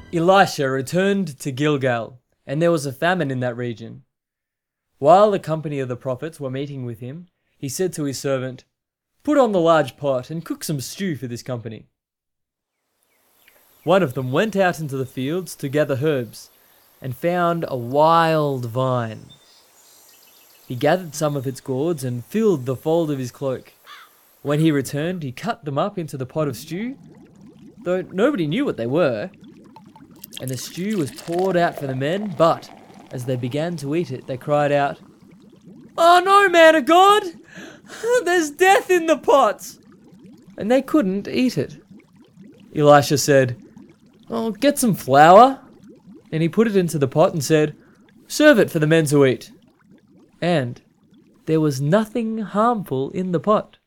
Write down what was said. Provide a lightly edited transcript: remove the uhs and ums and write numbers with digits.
Elisha returned to Gilgal, and there was a famine in that region. While the company of the prophets were meeting with him, he said to his servant, "Put on the large pot and cook some stew for this company." One of them went out into the fields to gather herbs, and found a wild vine. He gathered some of its gourds and filled the fold of his cloak. When he returned, he cut them up into the pot of stew, though nobody knew what they were. And the stew was poured out for the men, but as they began to eat it, they cried out, "Oh no, man of God! There's death in the pot!" And they couldn't eat it. Elisha said, "Oh, get some flour." And he put it into the pot and said, "Serve it for the men to eat." And there was nothing harmful in the pot.